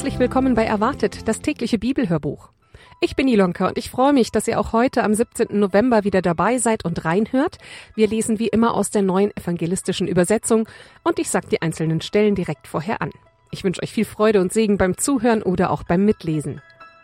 Herzlich willkommen bei Erwartet, das tägliche Bibelhörbuch. Ich bin Ilonka und ich freue mich, dass ihr auch heute am 17. November wieder dabei seid und reinhört. Wir lesen wie immer aus der neuen evangelistischen Übersetzung und ich sage die einzelnen Stellen direkt vorher an. Ich wünsche euch viel Freude und Segen beim Zuhören oder auch beim Mitlesen.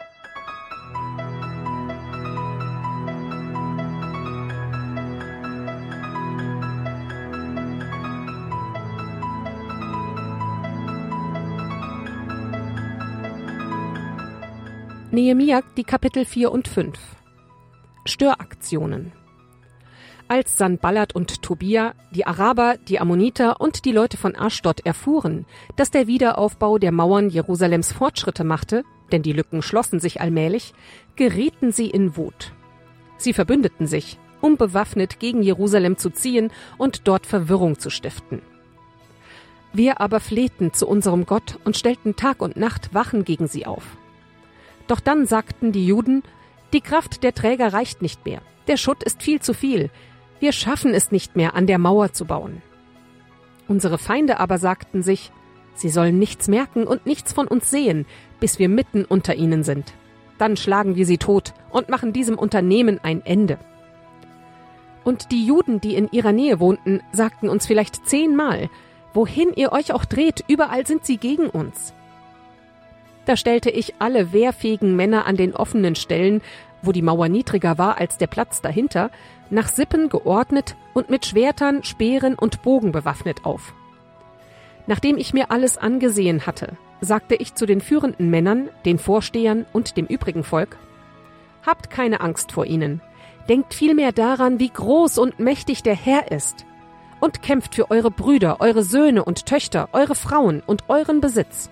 Nehemia, die Kapitel 4 und 5. Störaktionen. Als Sanballat und Tobia, die Araber, die Ammoniter und die Leute von Aschdod erfuhren, dass der Wiederaufbau der Mauern Jerusalems Fortschritte machte, denn die Lücken schlossen sich allmählich, gerieten sie in Wut. Sie verbündeten sich, um bewaffnet gegen Jerusalem zu ziehen und dort Verwirrung zu stiften. Wir aber flehten zu unserem Gott und stellten Tag und Nacht Wachen gegen sie auf. Doch dann sagten die Juden, die Kraft der Träger reicht nicht mehr, der Schutt ist viel zu viel, wir schaffen es nicht mehr, an der Mauer zu bauen. Unsere Feinde aber sagten sich, sie sollen nichts merken und nichts von uns sehen, bis wir mitten unter ihnen sind. Dann schlagen wir sie tot und machen diesem Unternehmen ein Ende. Und die Juden, die in ihrer Nähe wohnten, sagten uns vielleicht 10-mal, wohin ihr euch auch dreht, überall sind sie gegen uns. Da stellte ich alle wehrfähigen Männer an den offenen Stellen, wo die Mauer niedriger war als der Platz dahinter, nach Sippen geordnet und mit Schwertern, Speeren und Bogen bewaffnet auf. Nachdem ich mir alles angesehen hatte, sagte ich zu den führenden Männern, den Vorstehern und dem übrigen Volk: Habt keine Angst vor ihnen, denkt vielmehr daran, wie groß und mächtig der Herr ist, und kämpft für eure Brüder, eure Söhne und Töchter, eure Frauen und euren Besitz.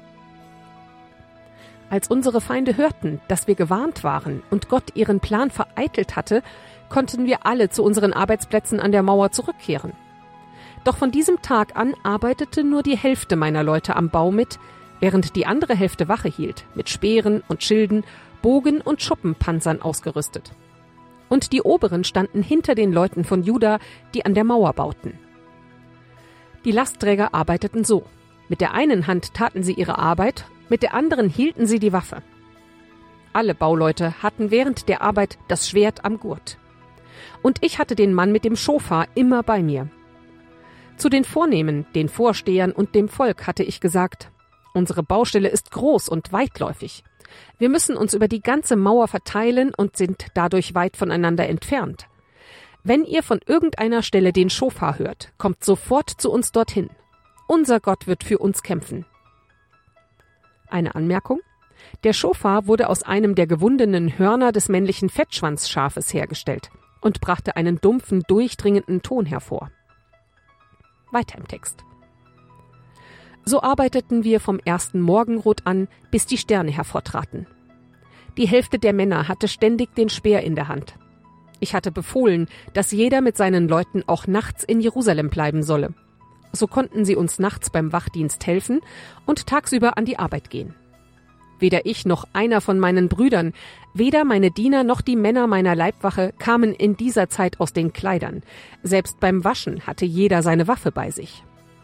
Als unsere Feinde hörten, dass wir gewarnt waren und Gott ihren Plan vereitelt hatte, konnten wir alle zu unseren Arbeitsplätzen an der Mauer zurückkehren. Doch von diesem Tag an arbeitete nur die Hälfte meiner Leute am Bau mit, während die andere Hälfte Wache hielt, mit Speeren und Schilden, Bogen und Schuppenpanzern ausgerüstet. Und die Oberen standen hinter den Leuten von Juda, die an der Mauer bauten. Die Lastträger arbeiteten so. Mit der einen Hand taten sie ihre Arbeit, mit der anderen hielten sie die Waffe. Alle Bauleute hatten während der Arbeit das Schwert am Gurt. Und ich hatte den Mann mit dem Schofar immer bei mir. Zu den Vornehmen, den Vorstehern und dem Volk hatte ich gesagt: Unsere Baustelle ist groß und weitläufig. Wir müssen uns über die ganze Mauer verteilen und sind dadurch weit voneinander entfernt. Wenn ihr von irgendeiner Stelle den Schofar hört, kommt sofort zu uns dorthin. Unser Gott wird für uns kämpfen. Eine Anmerkung: Der Schofar wurde aus einem der gewundenen Hörner des männlichen Fettschwanzschafes hergestellt und brachte einen dumpfen, durchdringenden Ton hervor. Weiter im Text. So arbeiteten wir vom ersten Morgenrot an, bis die Sterne hervortraten. Die Hälfte der Männer hatte ständig den Speer in der Hand. Ich hatte befohlen, dass jeder mit seinen Leuten auch nachts in Jerusalem bleiben solle. So konnten sie uns nachts beim Wachdienst helfen und tagsüber an die Arbeit gehen. Weder ich noch einer von meinen Brüdern, weder meine Diener noch die Männer meiner Leibwache kamen in dieser Zeit aus den Kleidern. Selbst beim Waschen hatte jeder seine Waffe bei sich.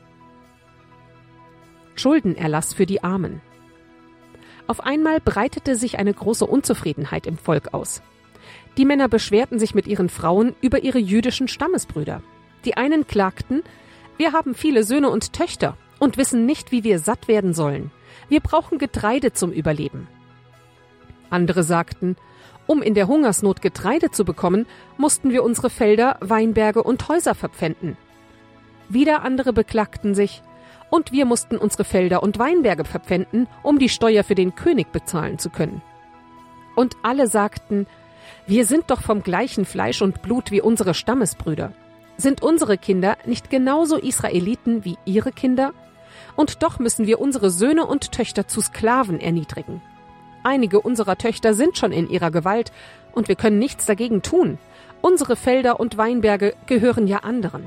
Schuldenerlass für die Armen. Auf einmal breitete sich eine große Unzufriedenheit im Volk aus. Die Männer beschwerten sich mit ihren Frauen über ihre jüdischen Stammesbrüder. Die einen klagten: Wir haben viele Söhne und Töchter und wissen nicht, wie wir satt werden sollen. Wir brauchen Getreide zum Überleben. Andere sagten: Um in der Hungersnot Getreide zu bekommen, mussten wir unsere Felder, Weinberge und Häuser verpfänden. Wieder andere beklagten sich: Und wir mussten unsere Felder und Weinberge verpfänden, um die Steuer für den König bezahlen zu können. Und alle sagten: Wir sind doch vom gleichen Fleisch und Blut wie unsere Stammesbrüder. Sind unsere Kinder nicht genauso Israeliten wie ihre Kinder? Und doch müssen wir unsere Söhne und Töchter zu Sklaven erniedrigen. Einige unserer Töchter sind schon in ihrer Gewalt und wir können nichts dagegen tun. Unsere Felder und Weinberge gehören ja anderen.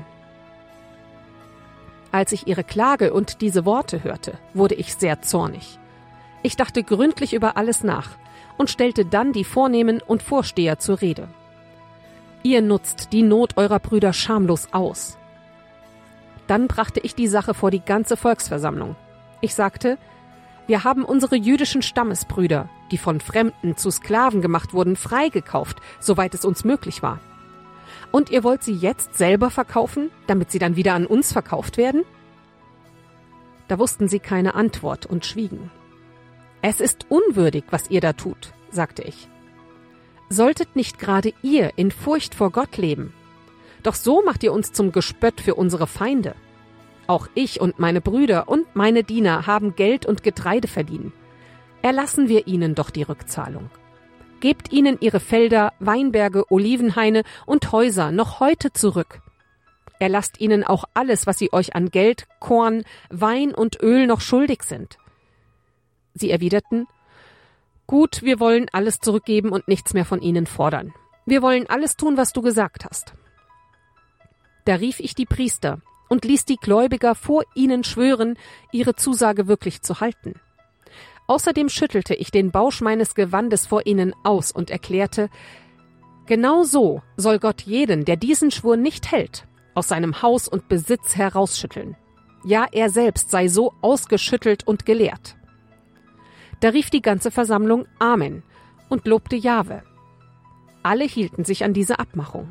Als ich ihre Klage und diese Worte hörte, wurde ich sehr zornig. Ich dachte gründlich über alles nach und stellte dann die Vornehmen und Vorsteher zur Rede. Ihr nutzt die Not eurer Brüder schamlos aus. Dann brachte ich die Sache vor die ganze Volksversammlung. Ich sagte: Wir haben unsere jüdischen Stammesbrüder, die von Fremden zu Sklaven gemacht wurden, freigekauft, soweit es uns möglich war. Und ihr wollt sie jetzt selber verkaufen, damit sie dann wieder an uns verkauft werden?« Da wussten sie keine Antwort und schwiegen. »Es ist unwürdig, was ihr da tut«, sagte ich. »Solltet nicht gerade ihr in Furcht vor Gott leben? Doch so macht ihr uns zum Gespött für unsere Feinde. Auch ich und meine Brüder und meine Diener haben Geld und Getreide verliehen. Erlassen wir ihnen doch die Rückzahlung. Gebt ihnen ihre Felder, Weinberge, Olivenhaine und Häuser noch heute zurück. Erlasst ihnen auch alles, was sie euch an Geld, Korn, Wein und Öl noch schuldig sind.« Sie erwiderten: »Gut, wir wollen alles zurückgeben und nichts mehr von ihnen fordern. Wir wollen alles tun, was du gesagt hast.« Da rief ich die Priester und ließ die Gläubiger vor ihnen schwören, ihre Zusage wirklich zu halten. Außerdem schüttelte ich den Bausch meines Gewandes vor ihnen aus und erklärte: Genau so soll Gott jeden, der diesen Schwur nicht hält, aus seinem Haus und Besitz herausschütteln. Ja, er selbst sei so ausgeschüttelt und gelehrt. Da rief die ganze Versammlung Amen und lobte Jahwe. Alle hielten sich an diese Abmachung.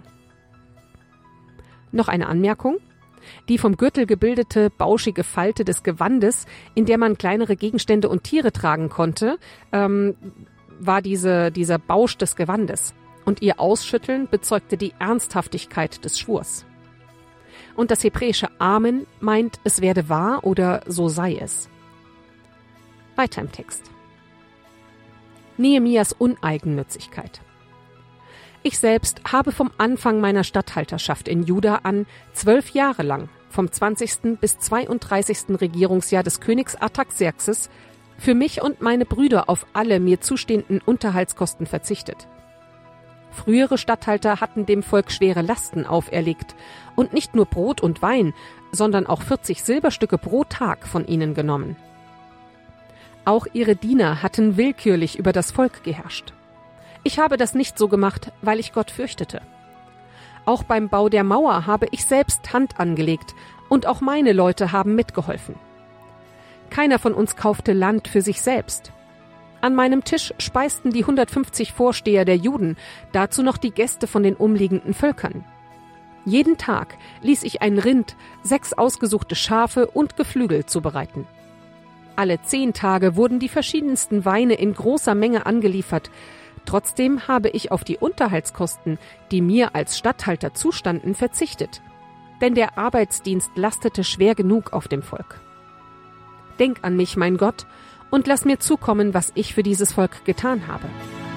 Noch eine Anmerkung: Die vom Gürtel gebildete, bauschige Falte des Gewandes, in der man kleinere Gegenstände und Tiere tragen konnte, war dieser Bausch des Gewandes. Und ihr Ausschütteln bezeugte die Ernsthaftigkeit des Schwurs. Und das hebräische Amen meint, es werde wahr oder so sei es. Weiter im Text. Nehemias Uneigennützigkeit. Ich selbst habe vom Anfang meiner Statthalterschaft in Juda an 12 Jahre lang, vom 20. bis 32. Regierungsjahr des Königs Artaxerxes, für mich und meine Brüder auf alle mir zustehenden Unterhaltskosten verzichtet. Frühere Statthalter hatten dem Volk schwere Lasten auferlegt und nicht nur Brot und Wein, sondern auch 40 Silberstücke pro Tag von ihnen genommen. Auch ihre Diener hatten willkürlich über das Volk geherrscht. Ich habe das nicht so gemacht, weil ich Gott fürchtete. Auch beim Bau der Mauer habe ich selbst Hand angelegt und auch meine Leute haben mitgeholfen. Keiner von uns kaufte Land für sich selbst. An meinem Tisch speisten die 150 Vorsteher der Juden, dazu noch die Gäste von den umliegenden Völkern. Jeden Tag ließ ich ein Rind, 6 ausgesuchte Schafe und Geflügel zubereiten. Alle 10 Tage wurden die verschiedensten Weine in großer Menge angeliefert. Trotzdem habe ich auf die Unterhaltskosten, die mir als Statthalter zustanden, verzichtet. Denn der Arbeitsdienst lastete schwer genug auf dem Volk. Denk an mich, mein Gott, und lass mir zukommen, was ich für dieses Volk getan habe.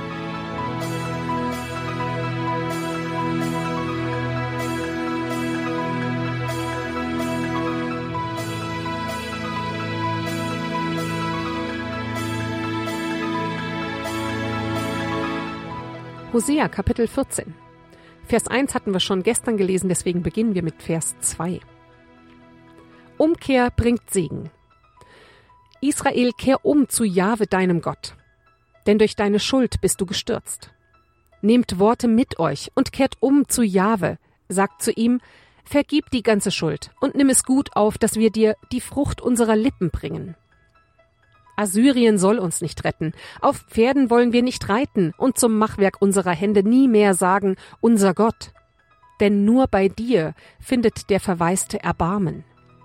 Hosea Kapitel 14. Vers 1 hatten wir schon gestern gelesen, deswegen beginnen wir mit Vers 2. Umkehr bringt Segen. Israel, kehr um zu Jahwe, deinem Gott. Denn durch deine Schuld bist du gestürzt. Nehmt Worte mit euch und kehrt um zu Jahwe. Sagt zu ihm: Vergib die ganze Schuld und nimm es gut auf, dass wir dir die Frucht unserer Lippen bringen. Assyrien soll uns nicht retten, auf Pferden wollen wir nicht reiten und zum Machwerk unserer Hände nie mehr sagen, unser Gott. Denn nur bei dir findet der Verwaiste Erbarmen.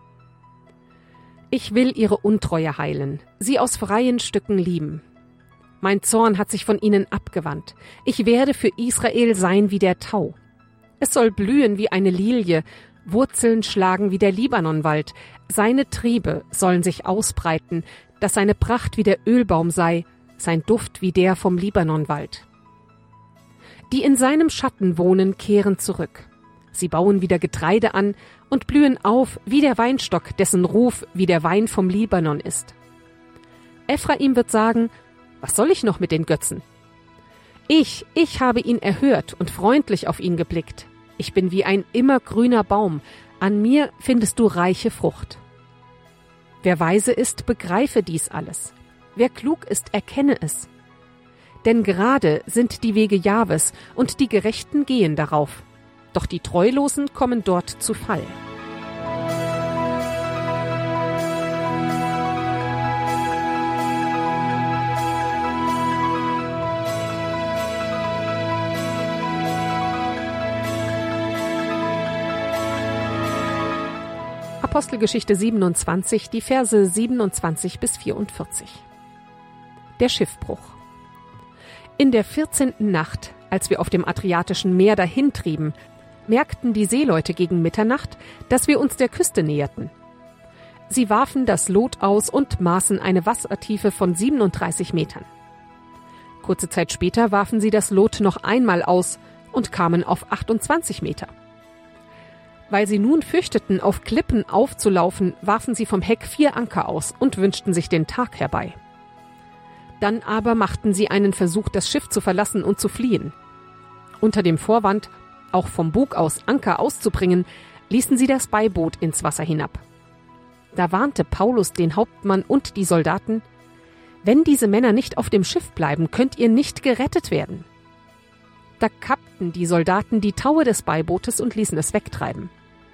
Ich will ihre Untreue heilen, sie aus freien Stücken lieben. Mein Zorn hat sich von ihnen abgewandt. Ich werde für Israel sein wie der Tau. Es soll blühen wie eine Lilie, Wurzeln schlagen wie der Libanonwald. Seine Triebe sollen sich ausbreiten, dass seine Pracht wie der Ölbaum sei, sein Duft wie der vom Libanonwald. Die in seinem Schatten wohnen, kehren zurück. Sie bauen wieder Getreide an und blühen auf wie der Weinstock, dessen Ruf wie der Wein vom Libanon ist. Ephraim wird sagen: Was soll ich noch mit den Götzen? Ich habe ihn erhört und freundlich auf ihn geblickt. Ich bin wie ein immergrüner Baum, an mir findest du reiche Frucht. Wer weise ist, begreife dies alles. Wer klug ist, erkenne es. Denn gerade sind die Wege Jahwes und die Gerechten gehen darauf. Doch die Treulosen kommen dort zu Fall. Apostelgeschichte 27, die Verse 27 bis 44. Der Schiffbruch. In der 14. Nacht, als wir auf dem Adriatischen Meer dahintrieben, merkten die Seeleute gegen Mitternacht, dass wir uns der Küste näherten. Sie warfen das Lot aus und maßen eine Wassertiefe von 37 Metern. Kurze Zeit später warfen sie das Lot noch einmal aus und kamen auf 28 Meter. Weil sie nun fürchteten, auf Klippen aufzulaufen, warfen sie vom Heck 4 Anker aus und wünschten sich den Tag herbei. Dann aber machten sie einen Versuch, das Schiff zu verlassen und zu fliehen. Unter dem Vorwand, auch vom Bug aus Anker auszubringen, ließen sie das Beiboot ins Wasser hinab. Da warnte Paulus den Hauptmann und die Soldaten: Wenn diese Männer nicht auf dem Schiff bleiben, könnt ihr nicht gerettet werden. Da kappten die Soldaten die Taue des Beibootes und ließen es wegtreiben.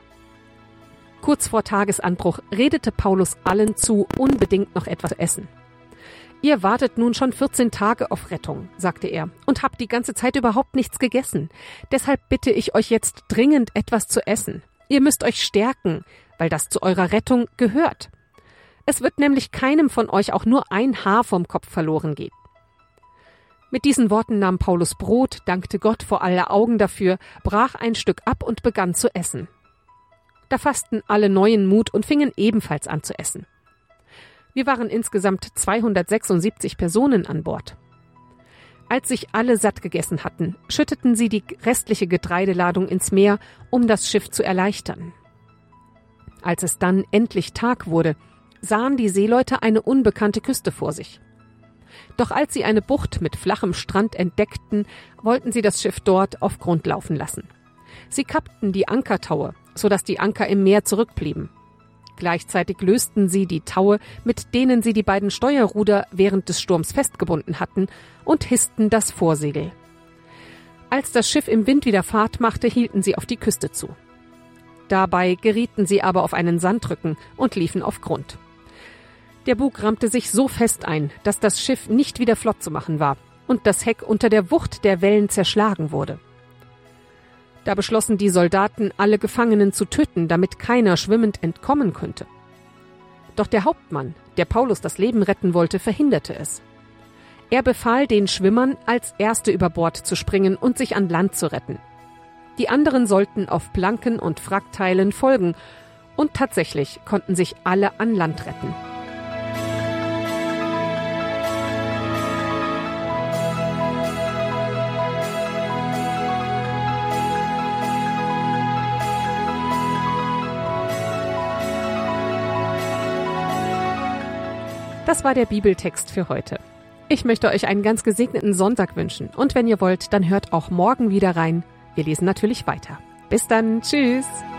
Kurz vor Tagesanbruch redete Paulus allen zu, unbedingt noch etwas zu essen. Ihr wartet nun schon 14 Tage auf Rettung, sagte er, und habt die ganze Zeit überhaupt nichts gegessen. Deshalb bitte ich euch jetzt dringend etwas zu essen. Ihr müsst euch stärken, weil das zu eurer Rettung gehört. Es wird nämlich keinem von euch auch nur ein Haar vom Kopf verloren gehen. Mit diesen Worten nahm Paulus Brot, dankte Gott vor aller Augen dafür, brach ein Stück ab und begann zu essen. Da fassten alle neuen Mut und fingen ebenfalls an zu essen. Wir waren insgesamt 276 Personen an Bord. Als sich alle satt gegessen hatten, schütteten sie die restliche Getreideladung ins Meer, um das Schiff zu erleichtern. Als es dann endlich Tag wurde, sahen die Seeleute eine unbekannte Küste vor sich. Doch als sie eine Bucht mit flachem Strand entdeckten, wollten sie das Schiff dort auf Grund laufen lassen. Sie kappten die Ankertaue, sodass die Anker im Meer zurückblieben. Gleichzeitig lösten sie die Taue, mit denen sie die beiden Steuerruder während des Sturms festgebunden hatten, und hissten das Vorsegel. Als das Schiff im Wind wieder Fahrt machte, hielten sie auf die Küste zu. Dabei gerieten sie aber auf einen Sandrücken und liefen auf Grund. Der Bug rammte sich so fest ein, dass das Schiff nicht wieder flott zu machen war und das Heck unter der Wucht der Wellen zerschlagen wurde. Da beschlossen die Soldaten, alle Gefangenen zu töten, damit keiner schwimmend entkommen könnte. Doch der Hauptmann, der Paulus das Leben retten wollte, verhinderte es. Er befahl den Schwimmern, als Erste über Bord zu springen und sich an Land zu retten. Die anderen sollten auf Planken und Wrackteilen folgen, und tatsächlich konnten sich alle an Land retten. Das war der Bibeltext für heute. Ich möchte euch einen ganz gesegneten Sonntag wünschen. Und wenn ihr wollt, dann hört auch morgen wieder rein. Wir lesen natürlich weiter. Bis dann. Tschüss.